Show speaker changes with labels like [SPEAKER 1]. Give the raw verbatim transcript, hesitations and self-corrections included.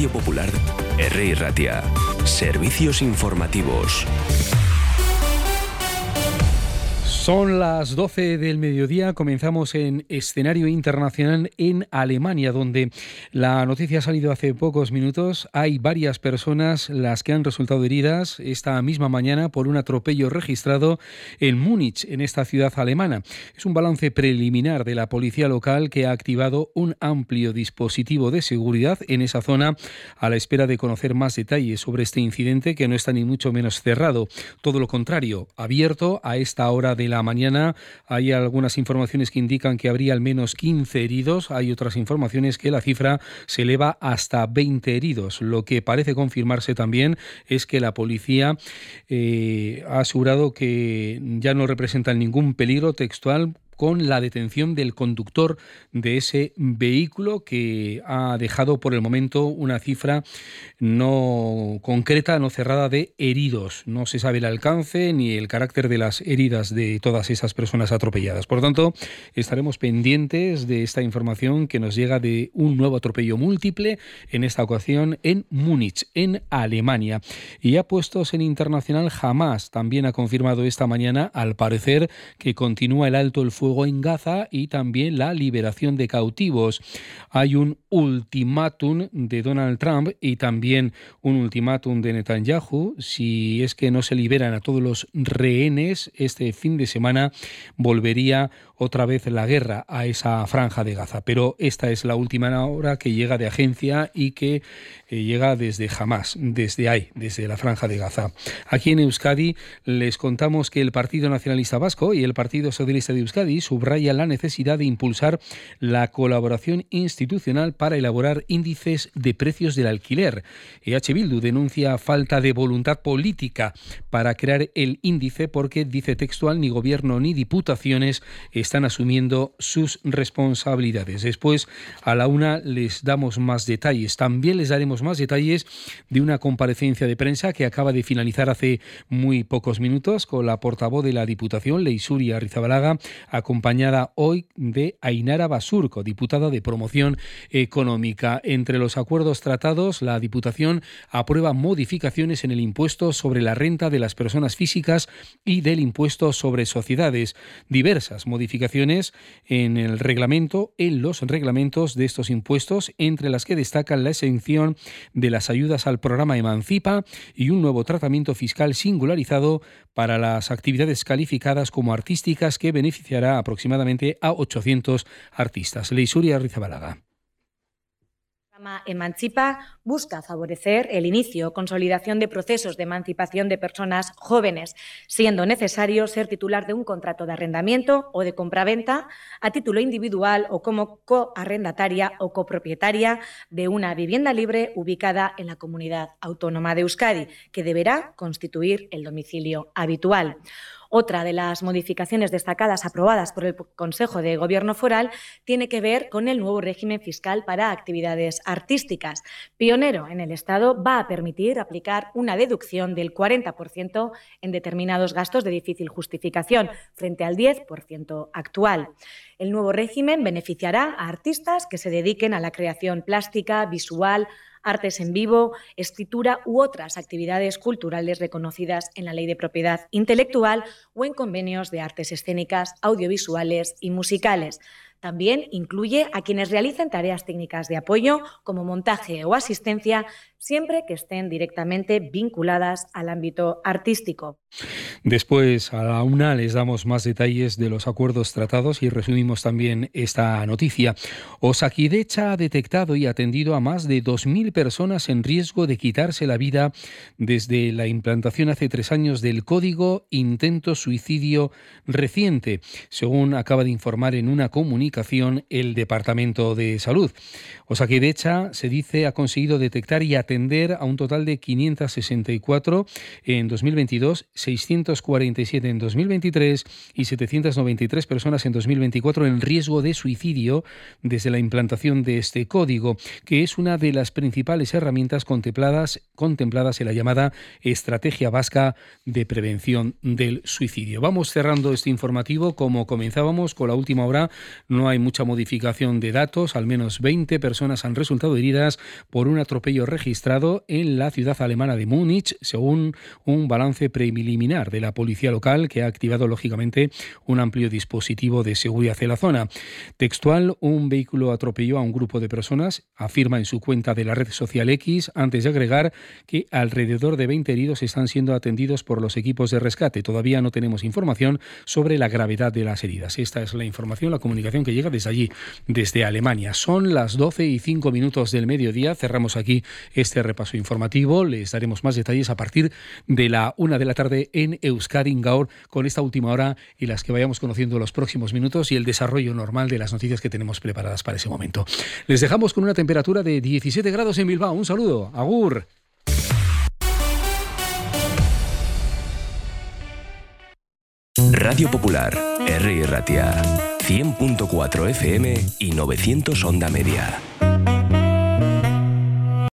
[SPEAKER 1] Radio Popular, R. Ratia. Servicios informativos.
[SPEAKER 2] Son las doce del mediodía, comenzamos en escenario internacional en Alemania, donde la noticia ha salido hace pocos minutos. Hay varias personas las que han resultado heridas esta misma mañana por un atropello registrado en Múnich, en esta ciudad alemana. Es un balance preliminar de la policía local que ha activado un amplio dispositivo de seguridad en esa zona a la espera de conocer más detalles sobre este incidente, que no está ni mucho menos cerrado. Todo lo contrario, abierto a esta hora de la mañana. Hay algunas informaciones que indican que habría al menos quince heridos. Hay otras informaciones que la cifra se eleva hasta veinte heridos. Lo que parece confirmarse también es que la policía eh, ha asegurado que ya no representan ningún peligro textual, con la detención del conductor de ese vehículo, que ha dejado por el momento una cifra no concreta, no cerrada, de heridos. No se sabe el alcance ni el carácter de las heridas de todas esas personas atropelladas. Por lo tanto, estaremos pendientes de esta información que nos llega de un nuevo atropello múltiple, en esta ocasión en Múnich, en Alemania. Y ya puestos en internacional, Hamás también ha confirmado esta mañana, al parecer, que continúa el alto el fuego en Gaza y también la liberación de cautivos. Hay un ultimátum de Donald Trump y también un ultimátum de Netanyahu. Si es que no se liberan a todos los rehenes este fin de semana, volvería otra vez la guerra a esa franja de Gaza. Pero esta es la última hora que llega de agencia y que eh, llega desde Hamás, desde ahí, desde la franja de Gaza. Aquí en Euskadi les contamos que el Partido Nacionalista Vasco y el Partido Socialista de Euskadi subraya la necesidad de impulsar la colaboración institucional para elaborar índices de precios del alquiler. E H Bildu denuncia falta de voluntad política para crear el índice porque, dice textual, ni gobierno ni diputaciones están asumiendo sus responsabilidades. Después, a la una, les damos más detalles. También les daremos más detalles de una comparecencia de prensa que acaba de finalizar hace muy pocos minutos con la portavoz de la Diputación, Leisuri Arrizabalaga, acompañada hoy de Ainara Basurco, diputada de Promoción Económica. Entre los acuerdos tratados, la Diputación aprueba modificaciones en el impuesto sobre la renta de las personas físicas y del impuesto sobre sociedades. Diversas modificaciones en el reglamento, en los reglamentos de estos impuestos, entre las que destacan la exención de las ayudas al programa Emancipa y un nuevo tratamiento fiscal singularizado para las actividades calificadas como artísticas, que beneficiará aproximadamente a ochocientos artistas. Leisuri Arrizabalaga.
[SPEAKER 3] El programa Emancipa busca favorecer el inicio o consolidación de procesos de emancipación de personas jóvenes, siendo necesario ser titular de un contrato de arrendamiento o de compraventa a título individual o como coarrendataria o copropietaria de una vivienda libre ubicada en la Comunidad Autónoma de Euskadi, que deberá constituir el domicilio habitual. Otra de las modificaciones destacadas aprobadas por el Consejo de Gobierno Foral tiene que ver con el nuevo régimen fiscal para actividades artísticas. Pionero en el Estado, va a permitir aplicar una deducción del cuarenta por ciento en determinados gastos de difícil justificación, frente al diez por ciento actual. El nuevo régimen beneficiará a artistas que se dediquen a la creación plástica, visual, artes en vivo, escritura u otras actividades culturales reconocidas en la Ley de Propiedad Intelectual o en convenios de artes escénicas, audiovisuales y musicales. También incluye a quienes realicen tareas técnicas de apoyo como montaje o asistencia, siempre que estén directamente vinculadas al ámbito artístico.
[SPEAKER 2] Después, a la una, les damos más detalles de los acuerdos tratados y resumimos también esta noticia. Osakidetza ha detectado y atendido a más de dos mil personas en riesgo de quitarse la vida desde la implantación hace tres años del Código Intento Suicidio Reciente, según acaba de informar en una comunicación el Departamento de Salud. Osakidetza, se dice, ha conseguido detectar y atender a un total de quinientos sesenta y cuatro en dos mil veintidós, seiscientos cuarenta y siete en dos mil veintitrés y setecientos noventa y tres personas en dos mil veinticuatro en riesgo de suicidio desde la implantación de este código, que es una de las principales herramientas contempladas, contempladas en la llamada Estrategia Vasca de Prevención del Suicidio. Vamos cerrando este informativo como comenzábamos con la última hora. no hay mucha modificación de datos. Al menos veinte personas han resultado heridas por un atropello registrado en la ciudad alemana de Múnich, según un balance preliminar de la policía local, que ha activado lógicamente un amplio dispositivo de seguridad en la zona. Textual: un vehículo atropelló a un grupo de personas, afirma en su cuenta de la red social X, antes de agregar que alrededor de veinte heridos están siendo atendidos por los equipos de rescate. Todavía no tenemos información sobre la gravedad de las heridas. Esta es la información, la comunicación que llega desde allí, desde Alemania. Son las doce y cinco minutos del mediodía. Cerramos aquí este repaso informativo. Les daremos más detalles a partir de la una de la tarde en Euskadi Gaur, con esta última hora y las que vayamos conociendo los próximos minutos y el desarrollo normal de las noticias que tenemos preparadas para ese momento. Les dejamos con una temperatura de diecisiete grados en Bilbao. Un saludo. Agur.
[SPEAKER 1] Radio Popular, Herri Ratia, cien punto cuatro F M y novecientos Onda Media.